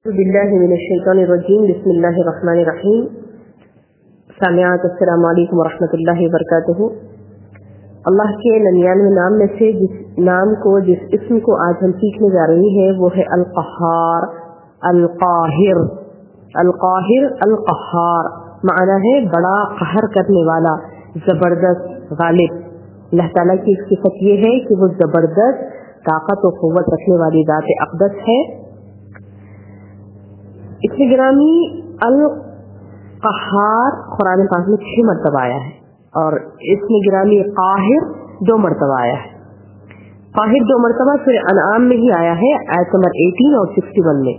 बिल्लाहि मिनश्शैतानिर्रजीम बिस्मिल्लाहिर्रहमानिर्रहीम। सामिआत अस्सलामु अलैकुम वरहमतुल्लाहि वबरकातुहू। अल्लाह के 99 नाम में से जिस इस्म को आज हम सीखने जा रही हैं वो है अल-क़हार, अल-क़ाहिर। अल-क़ाहिर, अल-क़हार माना है बड़ा कहर करने वाला, जबरदस्त, गालिब। अल्लाह ताला की एक सिफत ये है कि वो जबरदस्त ताकत और क़ुव्वत रखने वाली ज़ात अक़दस है। इसमें गिरामी अल-क़हार कुरान पाक में 6 मरतबा आया है और इसमें गिरामी क़ाहिर 2 मरतबा आया है। क़ाहिर 2 मरतबा सूरह अनआम में ही आया है, आयत नंबर 18 और 61 में।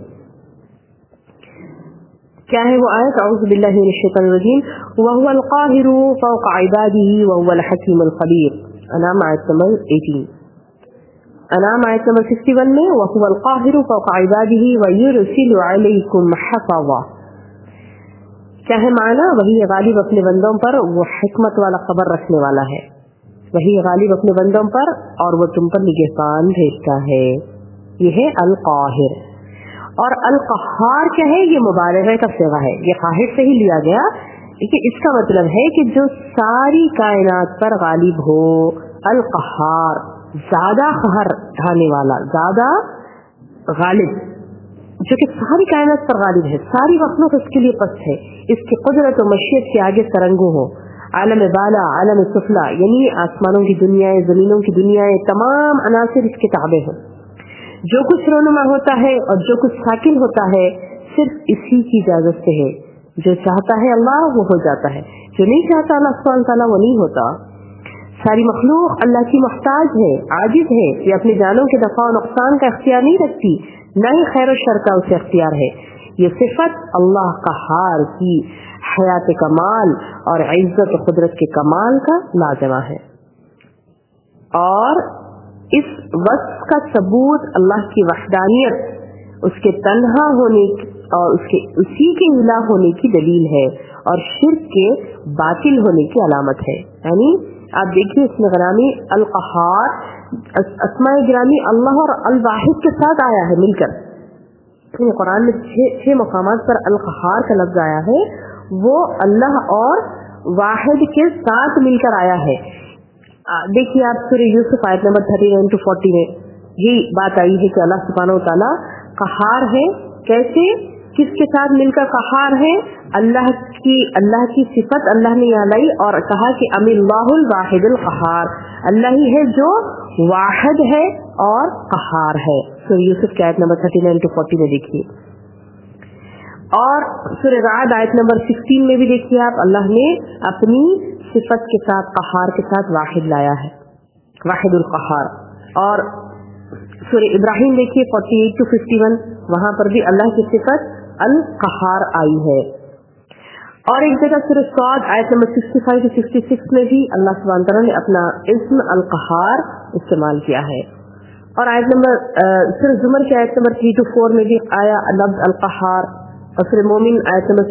क्या है वो आयत? अऊज़ु बिल्लाहि मिनश्शैतानिर्रजीम वहुवल क़ाहिरु फ़ौक़ इबादिही वहुवल हकीमुल ख़बीर। अनआम आयत नंबर 18। अनाम आयत नंबर 61 में वहुवल क़ाहिरु फ़ौक़ इबादिही व युरसिलु अलैकुम हफ़ज़ा। क्या है माना? वही गालिब अपने बंदों पर, वो हिकमत वाला खबर रखने वाला है। वही गालिब अपने बंदों पर और वो तुम पर निगहबान भेजता है। ये है अल-क़ाहिर। और अल-क़हार क्या है? ये मुबालग़ा का सिगा है, ये क़ाहिर से ही लिया गया, लेकिन इसका मतलब है कि जो सारी कायनात पर गालिब हो। अल-क़हार ज्यादा कहर ढाने वाला, ज्यादा गालिब, जो कि सारी कायनात पर गालिब है, सारी मखलूक इसके लिए पस्त है, इसकी कुदरत और मशीयत के आगे सरंगू हो। आलम बाला, आलम सुफला, यानी आसमानों की दुनियाएं, जमीनों की दुनियाएं, तमाम अनासिर इसके ताबे हो। जो कुछ रोनुमा होता है और जो कुछ साकिन होता है सिर्फ इसी की इजाजत से है। जो चाहता है अल्लाह वो हो जाता है, जो नहीं चाहता अल्लाह सुब्हानहू व तआला वो नहीं होता। सारी मखलूक अल्लाह की मोहताज है, आजिज है, ये अपनी जानों के नफा और नुकसान का इख्तियार नहीं रखती, न ही खैर और शर का उसे इख्तियार है। ये सिफत अल्लाह क़हार की हयात कमाल और इज्जत और कुदरत के कमाल का लाज़िमा है। और इस वस्फ का सबूत अल्लाह की वहदानियत, उसके तन्हा होने और उसी के इला होने की दलील है और शिर्क के बातिल होने की अलामत है। यानी आप देखिए इसमें गिरामी अल-क़हार अस्माए गिरामी अल्लाह और अल-वाहिद के साथ आया है मिलकर। कुरान में 6 मकामात पर अल-क़हार का लफ्ज आया है, वो अल्लाह और वाहिद के साथ मिलकर आया है। देखिए आप सूरह यूसुफ आयत नंबर 39 to 40 में ये बात आई है कि अल्लाह सुब्हानहू व तआला क़हार है। कैसे? किसके साथ मिलकर क़हार है? अल्लाह की सिफत अल्लाह ने यहाँ लाई और कहा कि अमिल्लाहुल वाहिदुल क़हार, अल्लाह ही है जो वाहिद है और क़हार है। सूरह यूसुफ की आयत नंबर 39 to 40 में देखिए। और सूरह राद आयत नंबर 16 में भी देखिए आप, अल्लाह ने अपनी सिफत के साथ क़हार के साथ वाहिद लाया है, वाहिदुल क़हार। और सूरह इब्राहिम देखिए 48 to 51, वहां पर भी अल्लाह की सिफत अल-क़हार आई है। और एक जगह सूरह सौद आयत नंबर 65 to 66 में भी अल्लाह सुब्हानहू व तआला ने अपना इस्म अल-क़हार इस्तेमाल किया है। और आयत नंबर सूरह ज़ुमर की आयत नंबर 3 to 4 में भी आया लफ्ज़ अल-क़हार। और सूरह मोमिन आयत नंबर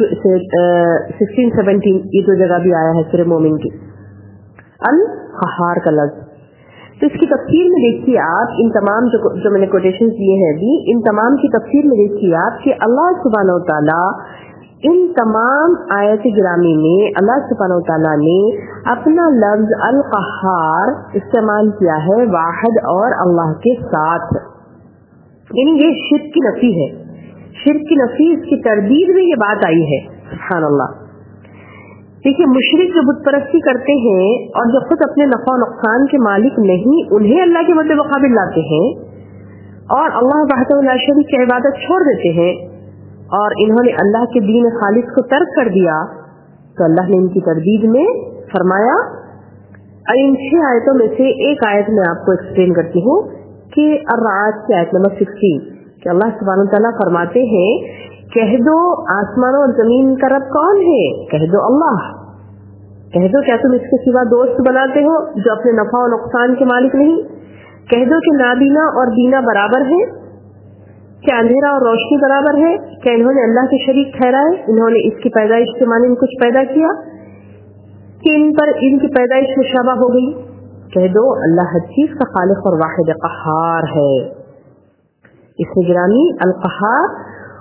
16-17 ये 2 जगह भी आया है सूरह मोमिन की अल-क़हार का लफ्ज़। तो इसकी तफसीर में देखिए आप, इन तमाम जो मैंने कोटेशन दिए हैं अभी, इन तमाम की तफसीर में देखिए आप कि अल्लाह सुब्हानहू व तआला इन तमाम आयत गिरामी में अल्लाह सुब्हानहू व तआला ने अपना लफ्ज अल-क़हार इस्तेमाल किया है वाहिद और अल्लाह के साथ। यानी ये शिर्क की नफी है, शिर्क की नफी, इसकी तरदीद में ये बात आई है। सुभान अल्लाह। देखिए मुशरिक जो बुत परस्ती करते हैं और जो खुद अपने नफा नुकसान के मालिक नहीं, उन्हें अल्लाह के बदले मुकाबिल लाते हैं और अल्लाह वहदहू ला शरीक की इबादत छोड़ देते हैं और इन्होंने अल्लाह के दीन खालिस को तर्क कर दिया, तो अल्लाह ने इनकी तरदीद में फरमाया। इन 6 आयतों में से एक आयत में आपको एक्सप्लेन करती हूँ कि अर्राअत की आयत नंबर 16 कि अल्लाह सुब्हानहू व तआला फरमाते हैं, कह दो आसमानों और जमीन का रब कौन है? कह दो अल्लाह। कह दो क्या तुम इसके सिवा दोस्त बनाते हो जो अपने नफा और नुकसान के मालिक नहीं? कह दो कि नाबीना और बीना बराबर है? क्या अंधेरा और रोशनी बराबर है? क्या इन्होंने अल्लाह के शरीक ठहराए? इन्होंने इसकी पैदाइश के माने कुछ पैदा किया कि इन पर इनकी पैदाइश मुशाबा हो गई? कह दो अल्लाह हर चीज का खालिक और वाहिद क़हार है। इसमें गिरामी अल-क़हार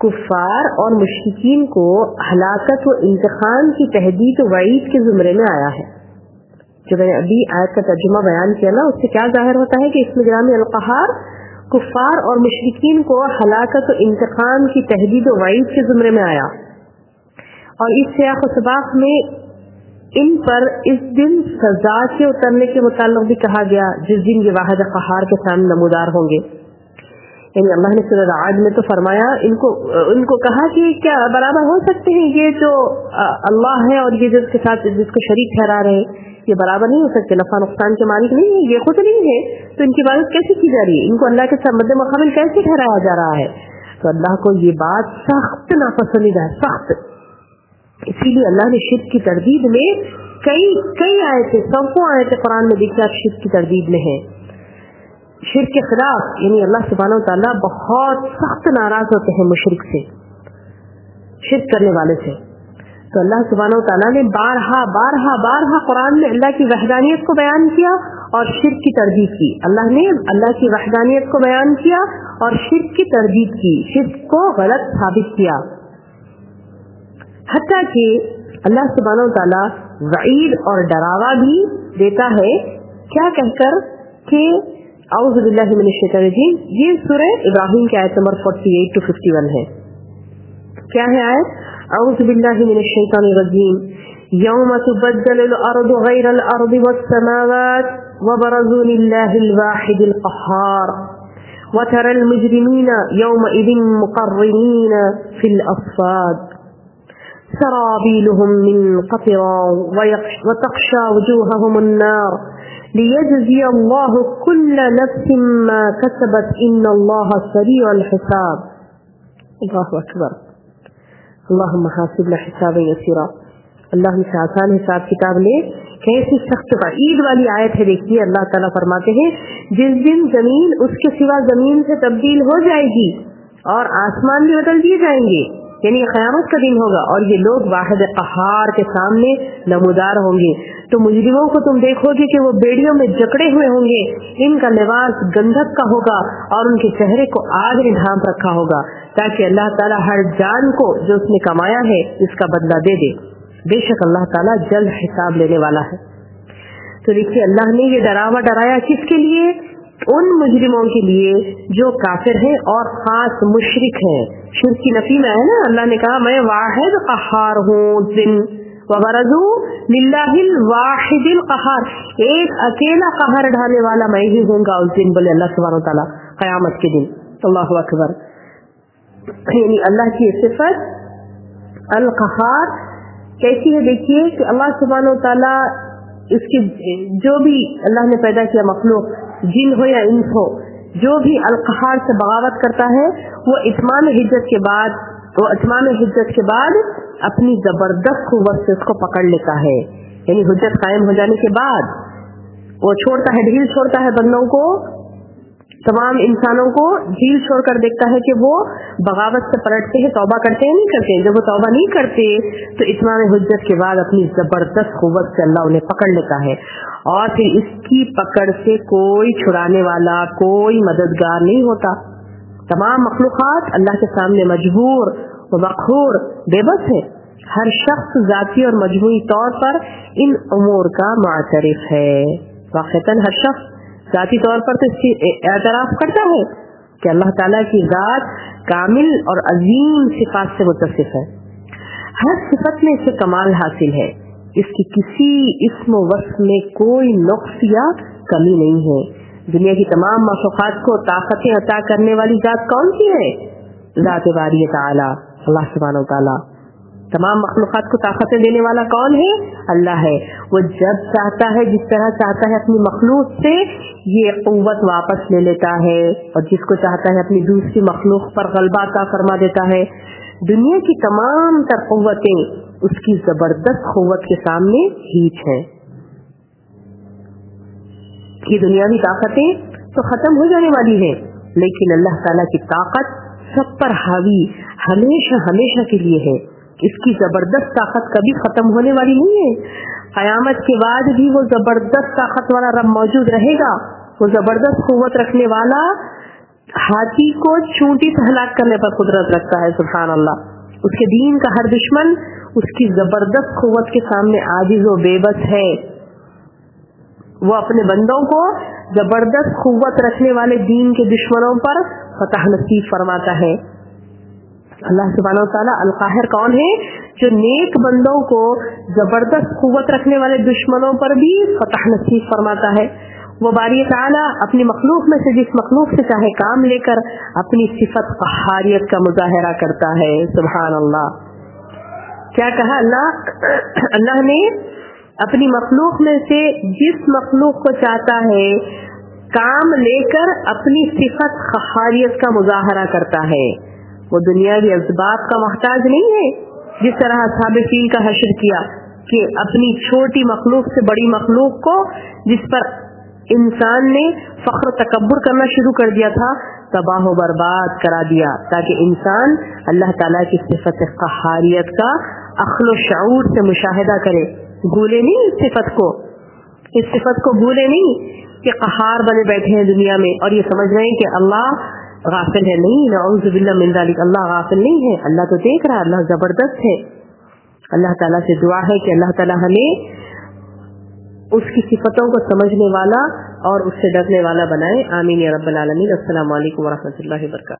کفار اور مشرکین کو ہلاکت و انتقام کی تہدید و وعید کے زمرے میں آیا ہے. جو میں نے ابھی آیت کا ترجمہ بیان کیا نا، اس سے کیا ظاہر ہوتا ہے کہ اس میں گرامی القہار کفار اور مشرکین کو ہلاکت و انتقام کی تہدید و وعید کے زمرے میں آیا. اور اس سیاق و سباق میں ان پر اس دن سزا کے اترنے کے متعلق بھی کہا گیا جس دن یہ واحد قہار کے سامنے نمودار ہوں گے. یعنی اللہ نے سورۃ العاد میں تو فرمایا ان کو کہا کہ کیا برابر ہو سکتے ہیں یہ جو اللہ ہے اور یہ جس کے ساتھ جس کو شریک ٹھہرا رہے ہیں، یہ برابر نہیں ہو سکتے، نفع نقصان کے مالک نہیں ہے، یہ خود نہیں ہے، تو ان کی عبادت کیسے کی جا رہی ہے، ان کو اللہ کے ساتھ مد مقابل کیسے ٹھہرایا جا رہا ہے. تو اللہ کو یہ بات سخت ناپسندیدہ ہے، سخت. اسی لیے اللہ نے شرک کی تردید میں کئی آیتیں، صفوں آیتیں قرآن میں دیکھیں آپ شرک کی تردید میں ہیں. شرک کے خلاف یعنی اللہ سبحانہ و تعالیٰ بہت سخت ناراض ہوتے ہیں مشرک سے، شرک کرنے والے سے. تو اللہ سبحانہ و تعالیٰ نے بارہا قرآن میں اللہ کی وحدانیت کو بیان کیا اور شرک کی تردید کی. اللہ نے اللہ کی وحدانیت کو بیان کیا اور شرک کی تردید کی، شرک کو غلط ثابت کیا. حتیٰ کہ اللہ سبحانہ و تعالیٰ وعید اور ڈراوا بھی دیتا ہے، کیا کہہ کر کہ اعوذ باللہ من الشیطان الرجیم. یہ سورہ ابراہیم کی آیت نمبر 48 to 51 ہے. کیا ہے آیت؟ اعوذ باللہ من الشیطان الرجیم یوم تبدل الارض غیر الارض والسماوات وبرزوا للہ الواحد القہار وترى المجرمین یومئذ مقرنین فی الاصفاد سرابیلهم من قطران وتغشى وجوههم النار ليجزي الله كل نفس ما كسبت ان الله سريع الحساب. اللہ اکبر. اللهم حاسبنا حسابا یسیرا. اللہ سے آسان حساب کتاب لے. کیسی سخت وعید والی آیت ہے. دیکھیے اللہ تعالیٰ فرماتے ہیں جس دن زمین اس کے سوا زمین سے تبدیل ہو جائے گی اور آسمان بھی بدل دیے جائیں گے، یعنی قیامت کا دن ہوگا اور یہ لوگ واحد قہار کے سامنے نمودار ہوں گے. تو مجرموں کو تم دیکھو گے کہ وہ بیڑیوں میں جکڑے ہوئے ہوں گے، ان کا لباس گندھک کا ہوگا اور ان کے چہرے کو آگ نے ڈھانپ رکھا ہوگا تاکہ اللہ تعالیٰ ہر جان کو جو اس نے کمایا ہے اس کا بدلہ دے دے. بے شک اللہ تعالیٰ جلد حساب لینے والا ہے. تو دیکھیے اللہ نے یہ ڈراوا ڈرایا کس کے لیے؟ ان مجرموں کے لیے جو کافر ہیں اور خاص مشرک ہیں. شرک کی نفی میں ہے نا، اللہ نے کہا میں واحد قہار ہوں. دن وبرزوا للہ الواحد القہار، ایک اکیلا قہر ڈھانے والا میں ہی ہوں گا اس دن، بولے اللہ سبحانہ و تعالیٰ قیامت کے دن. اللہ اکبر. یعنی اللہ کی صفت القہار کیسی ہے؟ دیکھیے کہ اللہ سبحانہ و تعالیٰ اس کی جو بھی اللہ نے پیدا کیا مخلوق، جن ہو یا انس ہو، جو بھی القہار سے بغاوت کرتا ہے وہ اتمام حجت کے بعد اپنی زبردست قوت سے اس کو پکڑ لیتا ہے. یعنی حجت قائم ہو جانے کے بعد وہ چھوڑتا ہے، ڈھیل چھوڑتا ہے بندوں کو، تمام انسانوں کو ڈھیل چھوڑ کر دیکھتا ہے کہ وہ بغاوت سے پلٹتے ہیں، توبہ کرتے ہیں نہیں کرتے. جب وہ توبہ نہیں کرتے تو اتمام حجت کے بعد اپنی زبردست قوت سے اللہ انہیں پکڑ لیتا ہے اور پھر اس کی پکڑ سے کوئی چھڑانے والا، کوئی مددگار نہیں ہوتا. تمام مخلوقات اللہ کے سامنے مجبور و مقہور بے بس ہے. ہر شخص ذاتی اور مجموعی طور پر ان امور کا معترف ہے. واقعتاً ہر شخص ذاتی طور پر تو اس کی اعتراف کرتا ہے کہ اللہ تعالیٰ کی ذات کامل اور عظیم صفات سے متصف ہے. ہر صفت میں اسے کمال حاصل ہے، اس کی کسی اسم و وصف میں کوئی نقص یا کمی نہیں ہے. دنیا کی تمام مخلوقات کو طاقتیں عطا کرنے والی ذات کون سی ہے؟ ذات باری تعالی، اللہ سبحانہ و تعالی. تمام مخلوقات کو طاقتیں دینے والا کون ہے؟ اللہ ہے. وہ جب چاہتا ہے، جس طرح چاہتا ہے اپنی مخلوق سے یہ قوت واپس لے لیتا ہے اور جس کو چاہتا ہے اپنی دوسری مخلوق پر غلبہ عطا فرما دیتا ہے. دنیا کی تمام تر قوتیں اس کی زبردست قوت کے سامنے ہیچ ہیں. یہ دنیاوی طاقتیں تو ختم ہو جانے والی ہیں، لیکن اللہ تعالیٰ کی طاقت سب پر حاوی ہمیشہ ہمیشہ کے لیے ہے. اس کی زبردست طاقت کبھی ختم ہونے والی نہیں ہے. قیامت کے بعد بھی وہ زبردست طاقت والا رب موجود رہے گا. وہ زبردست قوت رکھنے والا हाथी को चूंटी से हलाक करने पर कुदरत रखता है। सुभान अल्लाह। उसके दीन का हर दुश्मन उसकी जबरदस्त कुव्वत के सामने आजिज व बेबस है। वो अपने बंदों को जबरदस्त कुव्वत रखने वाले दीन के दुश्मनों पर फतह नसीब फरमाता है। अल्लाह सुब्हानहू व तआला अल काहिर कौन है? जो नेक बंदों को जबरदस्त कुव्वत रखने वाले दुश्मनों पर भी फतह नसीब फरमाता है। वो बारी ताला अपनी मखलूक में से जिस मखलूक से चाहे काम लेकर अपनी सिफत क़हारियत का मुजाहरा करता है। सुभान अल्लाह। क्या कहा अल्लाह ने अपनी मखलूक में से जिस मखलूक को चाहता है काम लेकर अपनी सिफत क़हारियत का मुजाहरा करता है। वो दुनियावी असबाब का मोहताज नहीं है। जिस तरह असहाब फील का हश्र किया कि अपनी छोटी मखलूक से बड़ी मखलूक को जिस पर इंसान ने फख्र तकब्बुर करना शुरू कर दिया था तबाह व बर्बाद करा दिया, ताकि इंसान अल्लाह ताला की सिफत क़हारियत का अक्ल व शऊर से मुशाहिदा करे। भूले नहीं इस सिफत को भूले नहीं कि क़हार बने बैठे हैं दुनिया में और ये समझ रहे हैं कि अल्लाह गाफिल है। नहीं, नऊज़ु बिल्लाह मिन ज़ालिक, अल्लाह गाफिल नहीं है। अल्लाह तो देख रहा है, अल्लाह जबरदस्त है। अल्लाह ताला से दुआ है कि अल्लाह ताला हमें उसकी सिफतों को समझने वाला और उससे डरने वाला बनाए। आमीन या रब्बल आलमीन। अस्सलामु अलैकुम व रहमतुल्लाहि व बरकातहू।